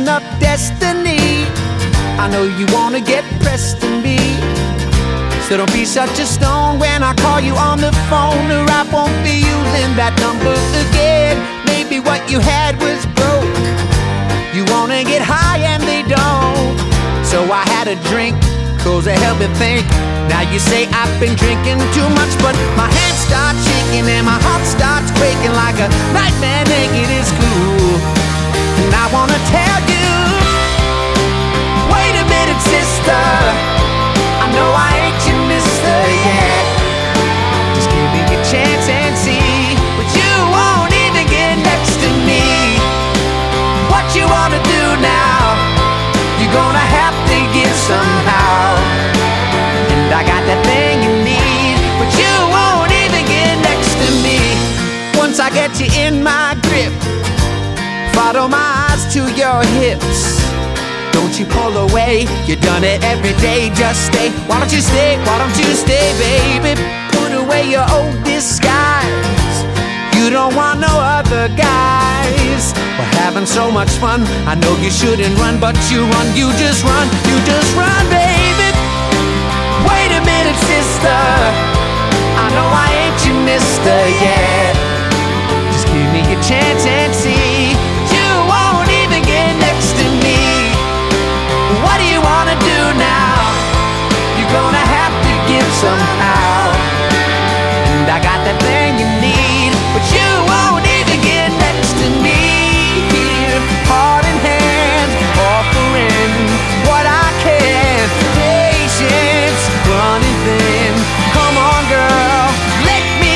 question of destiny. I know you wanna get pressed to me, so don't be such a stone when I call you on the phone, or I won't be using that number again. Maybe what you had was broke. You wanna get high and they don't. So I had a drink, 'cause it helped me think. Now you say I've been drinking too much, but my hands start shaking and my heart starts breaking like a nightmare naked is cool. And I wanna tell you, wait a minute, sister, I know I ain't your mister yet. Just give me a chance and see, but you won't even get next to me. What you wanna do now? You're gonna have to give somehow. And I got that thing you need, but you won't even get next to me. Once I get you in my grip, follow my eyes to your hips. Don't you pull away, you done it every day. Just stay, why don't you stay, why don't you stay, baby? Put away your old disguise. You don't want no other guys. We're having so much fun, I know you shouldn't run, but you run, you just run, you just run, baby. Wait a minute, sister, I know I ain't your mister yet. Just give me a chance and see, you won't even get next to me. What do you wanna do now? You're gonna have to give somehow. And I got that thing you need, but you won't even get next to me. Here, heart in hand, offering what I can. Patience running thin. Come on, girl, let me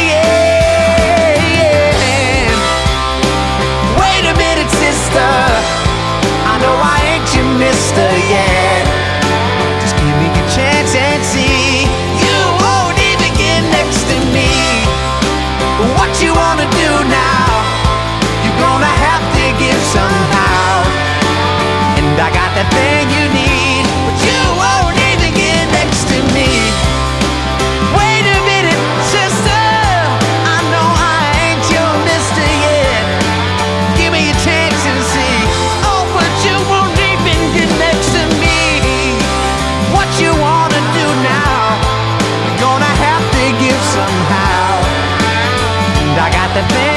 in. Wait a minute, sister, I know I ain't your mister yet. Just give me a chance and see, you won't even get next to me. What you wanna do now? You're gonna have to give somehow. And I got that thing you need, but you won't even get next to me. Wait a minute, sister, I know I ain't your mister yet. Give me a chance and see. Oh, but you won't even get next to me. What you wanna do now? You're gonna have to give somehow. And I got that thing